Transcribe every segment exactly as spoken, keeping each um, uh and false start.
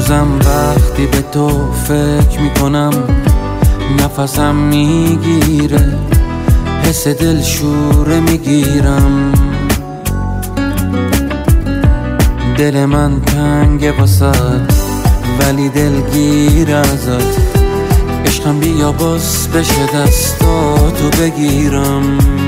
هنوزم وقتی به تو فکر میکنم نفسم میگیره، حس دل شوره میگیرم. دل من تنگه واسد ولی دلگیر ازت، عشقم بیا باز بشه دستاتو بگیرم.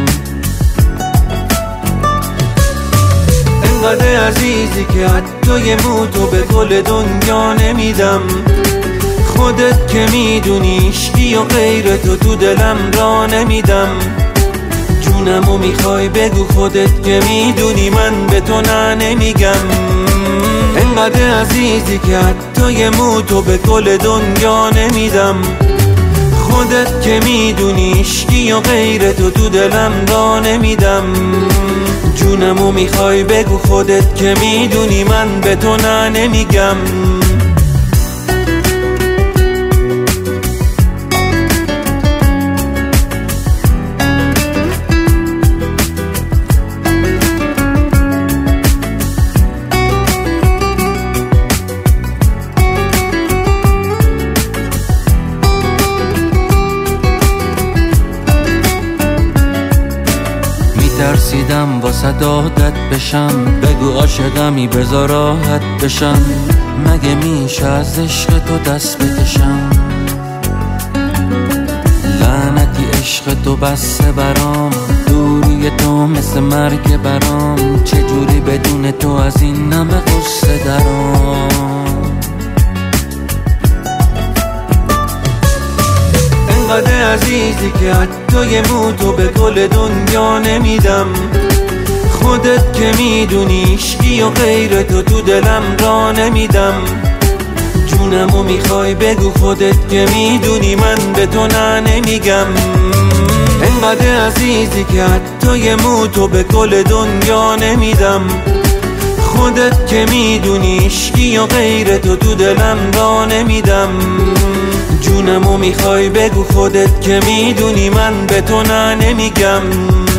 انقدر عزیزی که حتی یه موتو به گل دنیا نمیدم. خودت که میدونی عشقی و غیر تو تو دلم را نمیدم. جونمو میخوای بگو خودت که میدونی من به تو نه نمیگم. انقدر عزیزی که حتی یه موتو به گل دنیا نمیدم. خودت که میدونی عشقی و غیر تو تو دلم را نمیدم. جونمو میخوای بگو خودت که میدونی من به تو نه نمیگم. ترسیدم واسه عادت بشم، بگو عاشقمی بذار راحت بشم. مگه میشه از عشق تو دست بکشم؟ لعنتی عشق تو بسته برام، دوری تو مثل مرگ برام. چجوری بدون تو از این نمه قصه درام؟ انقدر عزیزی که حتی یه موتو به گل دنیا نمیدم. خودت که میدونی عشقی و غیر تو تو دلم را نمیدم. جونمو میخوای بگو خودت که میدونی من به تو نه نمیگم. انقدر عزیزی که حتی یه موتو به گل دنیا نمیدم. خودت که میدونی عشقی و غیر تو تو دلم را نمیدم. جونمو میخوای بگو خودت که میدونی من به تو نه نمیگم.